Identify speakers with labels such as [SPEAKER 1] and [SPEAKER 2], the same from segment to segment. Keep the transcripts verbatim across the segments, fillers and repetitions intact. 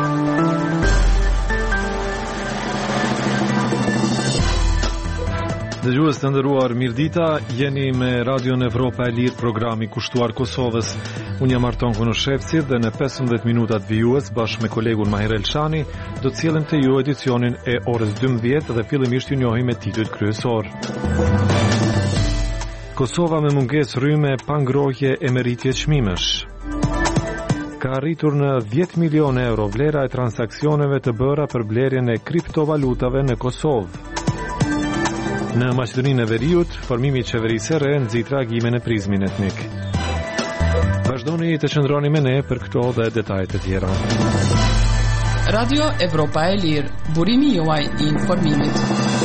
[SPEAKER 1] Dëgjues të nderuar, mirëdita, jeni me Radion Evropa e Lirë, programi kushtuar Kosovës. Unë jam Arton Konoshevci dhe në pesëmbëdhjetë minutat vijues bashkë me kolegun Mahir Elshani do të sjellim te ju edicionin e orës dymbëdhjetë dhe fillimisht ju njohim me titujt kryesor. Kosova me mungesë rrymë pa ngrohje e merritje çmimesh. Ka arritur në dhjetë milionë euro vlera e transaksioneve të bëra për blerjen e kriptovalutave në Kosovë. Në Maqedoninë e Veriut, formimi i qeverisë së re nxit reagimin e prizmin etnik. Vazhdoni të qëndroni me ne për këto dhe detajet e tjera.
[SPEAKER 2] Radio Evropa e Lirë, burimi juaj i informimit.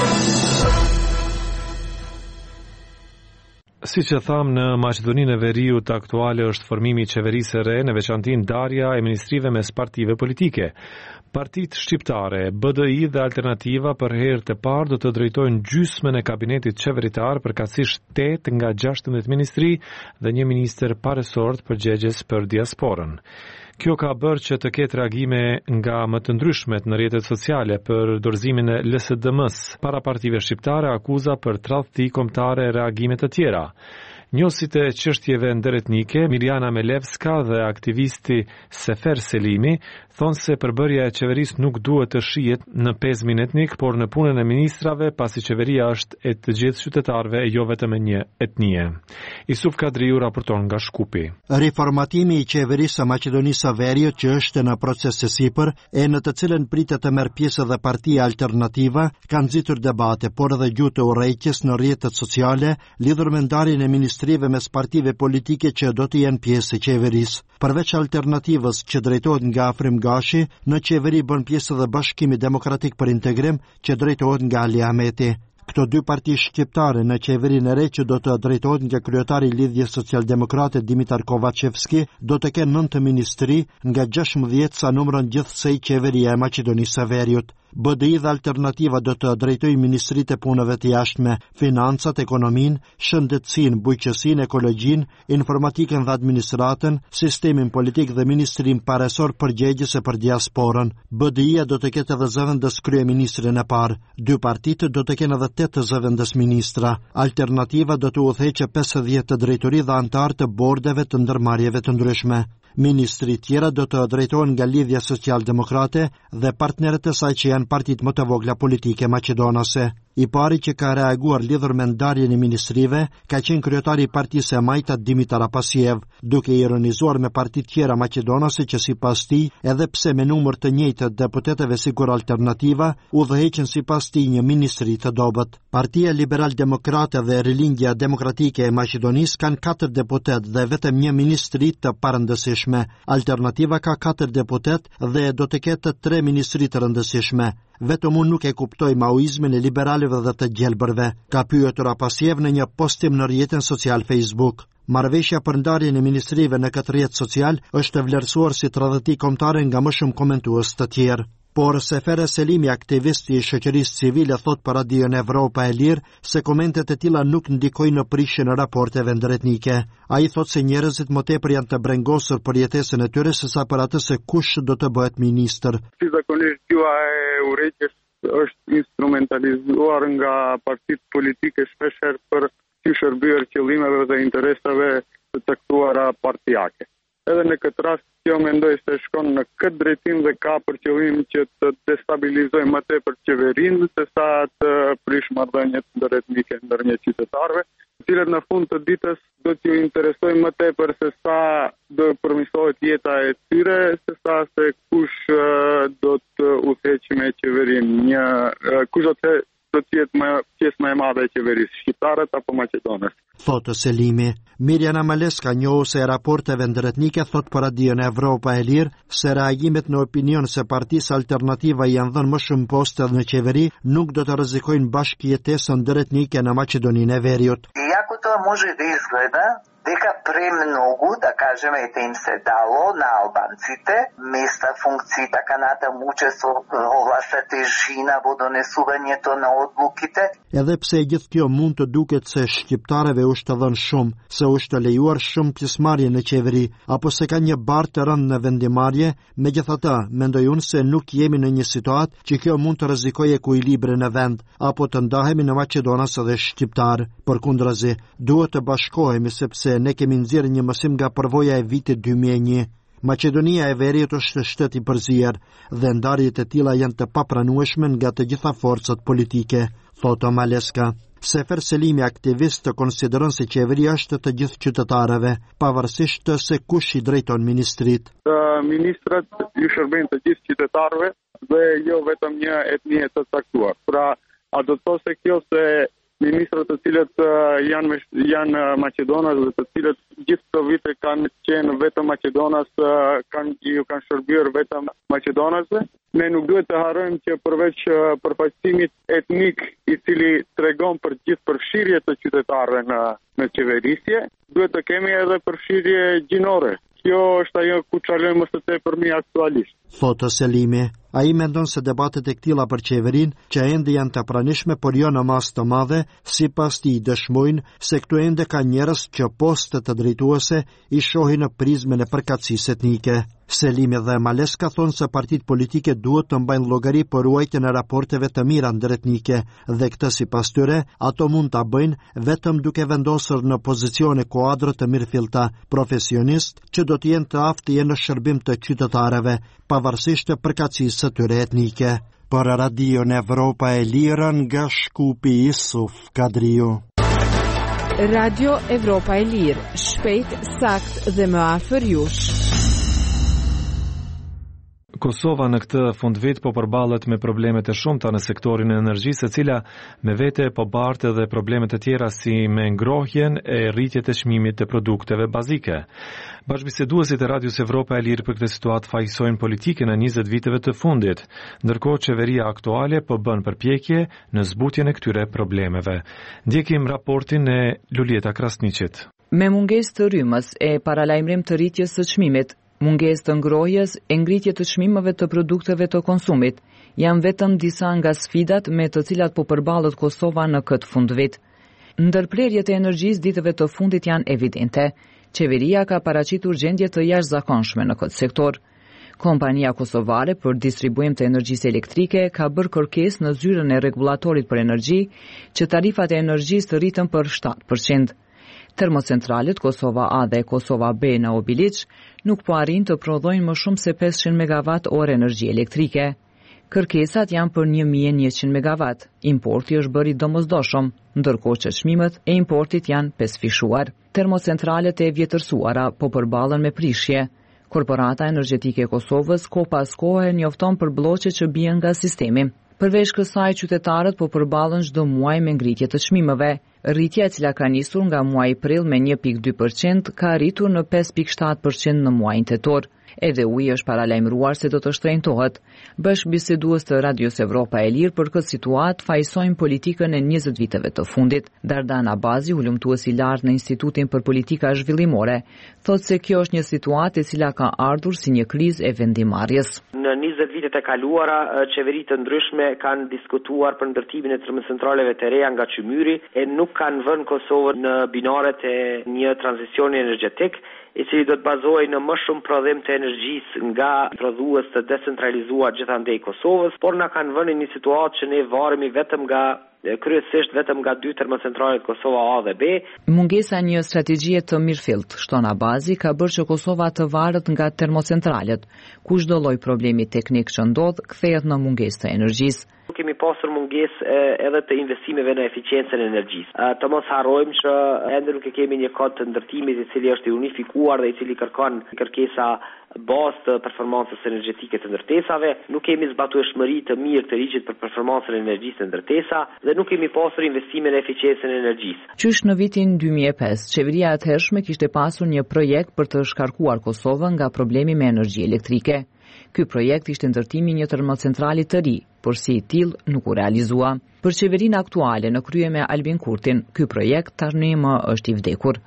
[SPEAKER 1] Si që tham, në Maqedoninë e Veriut aktuale është formimi i qeverisë së re, në veçanti ndarja e ministrive mes partive politike. Partitë shqiptare, B D I dhe Alternativa për herë të parë do të drejtojnë gjysmën e kabinetit qeveritar, përkatësisht tetë nga gjashtëdhjetë ministri dhe një ministër paresort përgjegjës për diasporën. Kjo ka bërë që të ketë reagime nga më të ndryshmet në rrjetet sociale për dorëzimin e L S D M-s, para partive shqiptare, akuza për tradhti kombëtare e reagime të tjera. Njësit e çështjeve ndëretnike, Mirjana Melevska dhe aktivisti Sefer Selimi, thonë se përbërja e qeverisë nuk duhet të shihet në pezmin etnik, por në punën e ministrave, pasi qeveria është e të gjithë qytetarëve e jo vetëm e një etnie. Isuf Kadriu raporton nga Shkupi.
[SPEAKER 3] Riformatimi i qeverisë së Maqedonisë së Veriut, që është në proces të sipër, e në të cilën pritet të merr pjesë edhe Partia Alternativa, ka nxitur debate, por edhe gjuhë të urrejtjes në rrjetet sociale lidhur me ndarjen e ministrive mes partive politike që do të jenë pjesë e qeverisë. Përveç Alternativës që drejtohet nga Afrim Gashi, në qeveri bën pjesë edhe Bashkimi Demokratik për Integrim që drejtohet nga Ali Ahmeti. Këto dy parti shqiptare në qeverinë e re që do të drejtohet nga kryetari i Lidhjes Socialdemokrate Dimitar Kovacevski do të kenë nëntë ministri nga gjashtëdhjetë sa numron gjithsej qeveria e Maqedonisë së Veriut. B D I dhe Alternativa do të drejtojnë ministritë e punëve të jashtme, financat, ekonominë, shëndetësinë, bujqësinë, ekologjinë, informatikën dhe administratën, sistemin politik dhe ministrinë paresor përgjegjëse për diasporën. B D I-ja do të ketë edhe zëvendës kryeministrin e parë. Dy partitë do të kenë edhe tetë zëvendës ministra. Alternativa do të udhëheqë pesëdhjetë drejtori dhe anëtarë të bordeve të ndërmarrjeve të ndryshme. Ministri tjera do të drejtohen nga Lidhja Socialdemokrate dhe partnerët e saj që janë partitë më të vogla politike maqedonase. I pari që ka reaguar lidhur me ndarjen e ministrive ka qenë kryetari i partisë e Majta Dimitar Apasiev, duke ironizuar me partitë tjera maqedonase që sipas tij, edhe pse me numër të njëjtë deputetëve sikur Alternativa, udhëheqën sipas tij një ministri të dobët. Partia Liberal Demokrate dhe Rilindja Demokratike e Maqedonisë kanë katër deputet dhe vetëm një ministri të parëndësishme. Alternativa ka katër deputet dhe do të ketë tre ministri të rëndësishme. Vetëm unë nuk e kuptoj maoizmin e liberalëve dhe të gjelbërve, ka pyetur Apasiev në një postim në rrjetin social Facebook. Marrëveshja për ndarjen e ministrive në këtë rrjet social është vlerësuar si tradhti kombëtare nga më shumë komentues të tjerë. Por Sefer Selimi, aktivisti i shoqërisë civile, thot për Radion Evropa e Lirë se komentet e tilla nuk ndikojnë në prishjen e raporteve ndërretnike. Ai thot se njerëzit më tepër janë të brengosur për jetesën e tyre sesa për atë se kush do të bëhet ministër.
[SPEAKER 4] Si zakonisht gjua e urrejtjes është instrumentalizuar nga partitë politike shpeshherë për të shërbyer qëllimeve dhe interesave të caktuara partijake. Edhe në këtë rast, kjo mendoj se shkon në këtë drejtim dhe ka për qëllim që të destabilizojë më tepër qeverinë se sa të prish marrëdhëniet ndërretnike ndërmjet qytetarëve, të cilët në fund të ditës do t'ju interesojë më tepër se sa do përmirësohet jeta e tyre, se sa se kush do të udhëheqë me qeverinë, një kush do të do të jetë më pjesë më e madhe e qeverisë, shqiptarët apo maqedonës.
[SPEAKER 3] Thotë Selimi. Mirjana Maleska, njohuse e raporteve ndërretnike, thot për Radion Evropa e Lirë se reagimet në opinion se partisë Alternativa janë dhënë më shumë poste në qeveri nuk do të rrezikojnë bashkëjetesën ndërretnike në Maqedoninë e Veriut.
[SPEAKER 5] Иако тоа може да изгледа дека премногу, да кажеме, ете им се дало на албанците, места, функции, така натаму учество ова стратежина во донесувањето на одлуките.
[SPEAKER 3] Edhe pse gjithë kjo mund të duket se shqiptarëve është dhënë shumë, se është lejuar shumë pjesëmarrje në qeveri, apo se ka një barë të rënd në vendimarrje, megjithatë, mendoj unë se nuk jemi në një situatë që kjo mund të rrezikojë ekuilibrin në vend, apo të ndahemi në Maqedonas edhe shqiptar. Përkundrazi, duhet të bashkohemi sepse ne kemi nxjerrë një mësim nga përvoja e vitit dy mijë e një. Maqedonia e Veriut është shtet i përzier dhe ndarjet e tilla janë të papranueshme nga të gjitha forcat politike, thotë Maleska. Sefer Selimi, aktivist, të konsideron se qeveria është të gjithë qytetarëve, pavarësisht se kush i drejton ministrit.
[SPEAKER 4] Ministrat ju shërbejnë të gjithë qytetarëve dhe jo vetëm një etnie të caktuar. Pra, a do të thotë se kjo se ministrat të cilët janë janë Maqedonas dhe të cilët gjithë këto vite kanë qenë vetëm Maqedonas, kanë ju kanë shërbyer vetëm Maqedonasve. Ne nuk duhet të harrojmë që përveç përfaqësimit etnik i cili tregon për gjithë përfshirje të qytetarëve në në qeverisje, duhet të kemi edhe përfshirje gjinore. Kjo është ajo ku çalojmë më së tepërmi aktualisht.
[SPEAKER 3] Thotë Selimi. Ai mendon se debatet e këtilla për qeverin, që ende janë të pranishme, por jo në masë të madhe, sipas tij dëshmojnë se këtu ende ka njerëz që postet të drejtuese i shohin në prizmën e përkatësisë etnike. Selimi dhe Maleska thonë se partitë politike duhet të mbajnë llogari për ruajtjen e raporteve të mira ndëretnike dhe këtë sipas tyre ato mund ta bëjnë vetëm duke vendosur në pozicione kuadrë të mirëfillta profesionist që do të jenë të aftë në shërbim të qytetarëve, pavarësisht të përkatësisë së tyre etnike. Për Radio Evropa e Lirë nga Shkupi Isuf Kadriu.
[SPEAKER 6] Radio Evropa e Lirë, shpejt, sakt dhe më afër jush.
[SPEAKER 1] Kosova në këtë fundvit po përballet me problemet e shumta në sektorin e energjisë, e cila me vete po bartë edhe problemet e tjera si me ngrohjen e rritjet e çmimit të produkteve bazike. Bashkëbiseduesit e Radios Evropa e Lirë për këtë situatë fajsojnë politikën e njëzet viteve të fundit, ndërkohë qeveria aktuale po bën përpjekje në zbutjen e këtyre problemeve. Ndjekim raportin e Lulieta Krasniqit.
[SPEAKER 7] Me mungesë të rrymës e paralajmërim të rritjes së çmimit, mungesë të ngrohjes e ngritje të çmimeve të produkteve të konsumit janë vetëm disa nga sfidat me të cilat po përballet Kosova në këtë fundvit. Ndërprerjet e energjisë ditëve të fundit janë evidente. Qeveria ka paraqitur gjendje të jashtëzakonshme në këtë sektor. Kompania kosovare për distribuim të energjisë elektrike ka bërë kërkesë në zyrën e rregullatorit për energji që tarifat e energjisë të rritën për shtatë përqind. Termocentralet Kosova A dhe Kosova B në Obiliq nuk po arrin të prodhojnë më shumë se pesëqind megawatt orë energji elektrike. Kërkesat janë për një mijë e njëqind megawatt. Importi është bërë i domosdoshëm, ndërkohë që çmimet e importit janë pesëfishuar. Termocentralet e vjetërsuara po përballen me prishje. Korporata Energjetike e Kosovës ko pas kohe njofton për blloqe që bien nga sistemi. Përveç kësaj, qytetarët po përballen çdo muaj me ngritje të çmimeve. Rritja e cila ka nisur nga muaji prill me një pikë dy përqind ka arritur në pesë pikë shtatë përqind në muajin tetor. Edhe U I është paralajmëruar se do të shtrenjtohet. Bashkëbisedues të Radios Evropa e Lirë për këtë situatë fajsojnë politikën e njëzet viteve të fundit. Dardana Bazi, ulëmtues i lartë në Institutin për Politika Zhvillimore, thotë se kjo është një situatë e cila ka ardhur si një krizë e vendimarrjes.
[SPEAKER 8] Në njëzet vitet e kaluara, qeveritë të ndryshme kanë diskutuar për ndërtimin e termocentraleve të reja nga Qymyri e nuk kanë vënë Kosovën në binaret e një tranzicioni energjetik, i cili do të bazohej në më shumë prodhim të energjisë nga prodhues të decentralizuar gjithandej Kosovës, por na kanë vënë në një situatë që ne varemi vetëm nga kryesisht vetëm nga dy termocentralet Kosova A dhe B.
[SPEAKER 7] Mungesa e një strategjie të mirëfillt, shtona Bazi, ka bërë që Kosova të varet nga termocentralet, ku çdo lloj problemi teknik që ndodh kthehet në mungesë të energjisë.
[SPEAKER 8] Kemi pasur mungesë edhe të investimeve në eficiencën e energjisë. Të mos harrojmë që ende nuk e kemi një kod të ndërtimit i cili është i unifikuar dhe i cili kërkon kërkesa bazë të performancës energjetike të ndërtesave, nuk kemi zbatueshmëri të mirë të ligjit për performancën e energjisë të ndërtesa dhe nuk kemi pasur investime në eficiencën e energjisë.
[SPEAKER 7] Qysh në vitin dy mijë e pesë, qeveria e atëhershme kishte pasur një projekt për të shkarkuar Kosovën nga problemi me energji elektrike. Ky projekt ishte ndërtimi një termocentrali të ri, por si i tillë nuk u realizua. Për qeverinë aktuale në krye me Albin Kurtin, ky projekt tashmë më është i vdekur.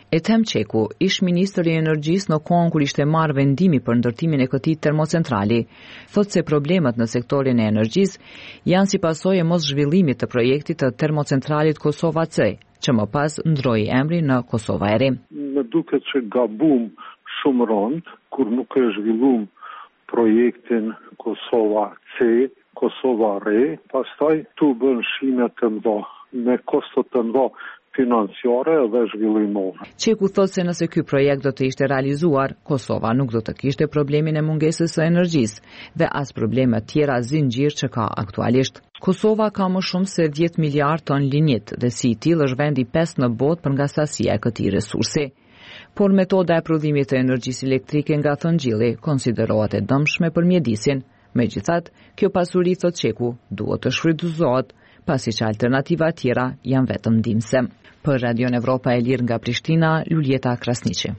[SPEAKER 7] Ethem Çeku, ish ministri i energjisë në kohën kur ishte marrë vendimi për ndërtimin e këtij termocentrali, thotë se problemet në sektorin e energjisë janë si pasojë e mos zhvillimit të projektit të termocentralit Kosova C, që më pas ndroi emri në Kosova e Re.
[SPEAKER 9] Më duket që gabum shumë rënd kur nuk e zhvillum projektin Kosova C, Kosova Re, pastaj tu bën shime të mëdha me kosto të mëdha financiare dhe zhvillimore.
[SPEAKER 7] Çeku thotë se nëse ky projekt do të ishte realizuar, Kosova nuk do të kishte problemin e mungesës së energjisë dhe as probleme të tjera zinxhir që ka aktualisht. Kosova ka më shumë se dhjetë miliard ton linjit dhe si i tillë është vendi pesë në botë për nga sasia e këtij resursi. Por metoda e prodhimit të energjisë elektrike nga thonjilli konsiderohet e dëmshme për mjedisin. Megjithatë, kjo pasuri, thotë Çeku, duhet të shfrytëzohet, pasi që alternativa tjera janë vetëm ndihmëse. Për Radion Evropa e Lirë nga Prishtina, Luljeta Krasniqi.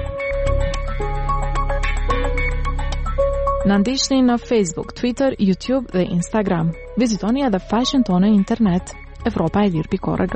[SPEAKER 10] Na ndiqni në Facebook, Twitter, YouTube dhe Instagram. Vizitoni edhe faqen tonë internet evropa e lirë pikë org.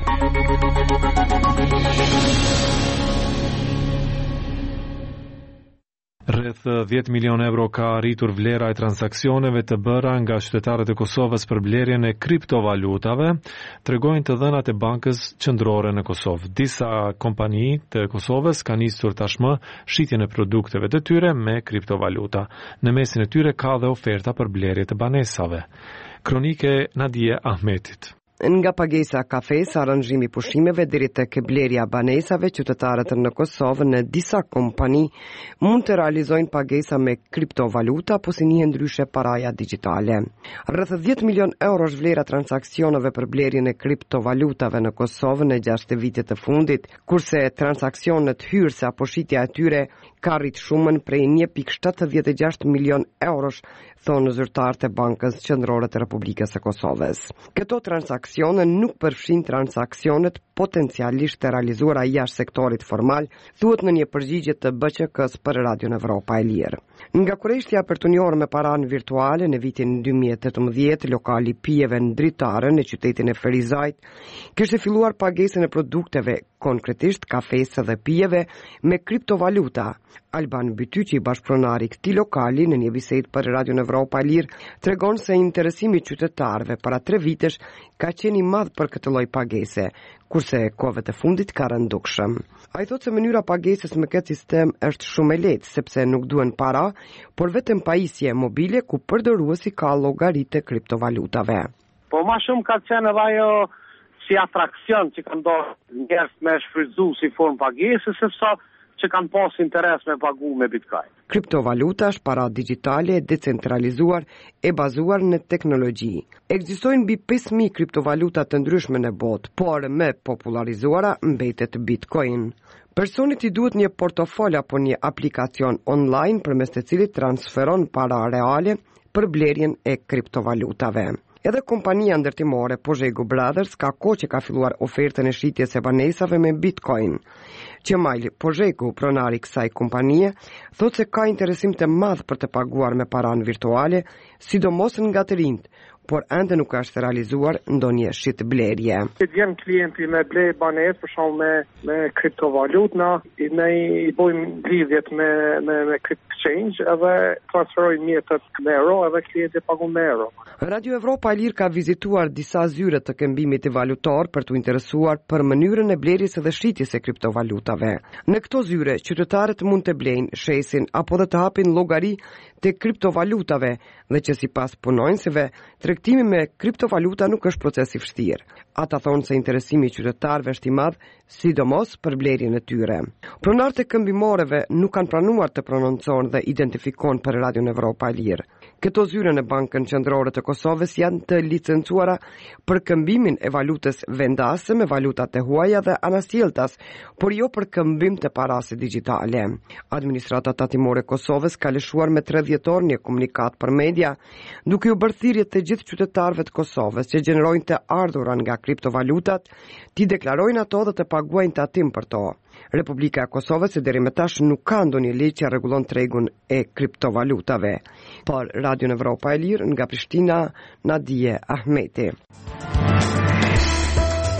[SPEAKER 1] Rreth dhjetë milion euro ka arritur vlera e transaksioneve të bëra nga qytetarët e Kosovës për blerjen e kriptovalutave, tregojnë të dhënat e Bankës Qendrore në Kosovë. Disa kompani të Kosovës kanë nisur tashmë shitjen e produkteve të tyre me kriptovaluta. Në mesin e tyre ka dhe oferta për blerje të banesave. Kronike Nadije Ahmetit.
[SPEAKER 11] Nga pagesa kafes, aranjimi pushimeve deri tek blerja banesave, qytetarët në Kosovë në disa kompani mund të realizojnë pagesa me kriptovaluta, po si njihen ndryshe paraja digjitale. Rreth dhjetë milion euro është vlera transaksioneve për blerjen e kriptovalutave në Kosovë në gjashtë vitet të fundit, kurse transaksionet hyrëse apo shitja e tyre ka rrit shumën prej një pikë shtatëdhjetë e gjashtë milion eurosh, thonë zyrtarët e Bankës Qendrore të Republikës së Kosovës. Këto transaksione nuk përfshin transaksionet potencialisht të realizuara jashtë sektorit formal, thuhet në një përgjigje të B Q K-s për Radion Evropa e Lirë. Nga kurreshtja apertunjore me paranë virtuale në vitin dy mijë e tetëmbëdhjetë, lokali pijeve në Dritare në qytetin e Ferizajt kishte filluar pagesën e produkteve, konkretisht kafesë dhe pijeve, me kriptovaluta. Alban Bytyqi, bashkëpronari i këtij lokali, në një bisedë për Radion Evropa e Lirë, tregon se interesimi i qytetarëve para tre vitesh ka qenë i madh për këtë lloj pagese, kurse kohëve të fundit ka rënë dukshëm. Ai thotë se mënyra pagesës me këtë sistem është shumë e lehtë, sepse nuk duhen para, por vetëm pajisje mobile ku përdoruesi ka llogaritë kriptovalutave.
[SPEAKER 12] Po më shumë ka qenë edhe ajo si atraksion që kanë dorë njerëz me shfrytzu si formë pagesë, sepse që kanë pas interes me pagu me Bitcoin.
[SPEAKER 11] Kriptovaluta është para digjitale, decentralizuar e bazuar në teknologji. Ekzistojnë mbi pesë mijë kriptovaluta të ndryshme në botë, por më popularizuara mbetet Bitcoin. Personit i duhet një portofol apo një aplikacion online përmes të cilit transferon para reale për blerjen e kriptovalutave. Edhe kompania ndërtimore Pozhego Brothers ka kohë që ka filluar ofertën e shitjes së banesave me Bitcoin. Qemal Pozhego, pronari i kësaj kompanie, thotë se ka interesim të madh për të paguar me paranë virtuale, sidomos nga të rinjt, por ende nuk është realizuar ndonjë shit blerje.
[SPEAKER 12] Të vjen klienti me blerje banesë, për shembull me me kriptovalutë, na ne i bëjmë lidhjet me me me exchange edhe transferojmë mjetet me euro edhe klienti pagon me euro.
[SPEAKER 11] Radio Evropa e Lirë ka vizituar disa zyre të këmbimit valutar për të interesuar për mënyrën e blerjes dhe shitjes së kriptovalutave. Në këto zyre, qytetarët mund të blejnë, shesin apo dhe të hapin llogari të kriptovalutave dhe që sipas punonjësve, tregtimi me kriptovaluta nuk është proces i vështirë. Ata thonë se interesimi i qytetarëve është i madh, sidomos për blerjen e tyre. Pronarët e këmbimoreve nuk kanë pranuar të prononcojnë dhe identifikojnë për Radion Evropa e Lirë. Këto zyre në Bankën Qendrore të Kosovës janë të licencuara për këmbimin e valutës vendase me valutat e huaja dhe anasjelltas, por jo për këmbim të parave digjitale. Administrata tatimore e Kosovës ka lëshuar me tridhjetë orë një komunikat për media, duke u bërë thirrje të gjithë qytetarëve të Kosovës që gjenerojnë të ardhurat nga kriptovalutat, ti deklarojnë ato dhe të paguajnë tatim për to. Republika e Kosovës e deri më tash nuk ka ndonjë ligj që rregullon tregun e kriptovalutave. Por Radio Evropa e Lirë nga Prishtina, Nadije Ahmeti.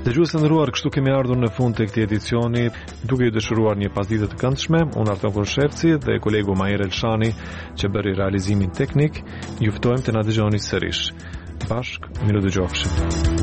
[SPEAKER 1] Dëgjues të nderuar, kështu kemi ardhur në fund të këtij edicioni, duke ju dëshiruar një pasditë të këndshme. Unë Arton Korshevci dhe kolegu Majer Elshani që bëri realizimin teknik, ju ftojmë të na dëgjoni sërish. Bashk, miru dëgjofshim.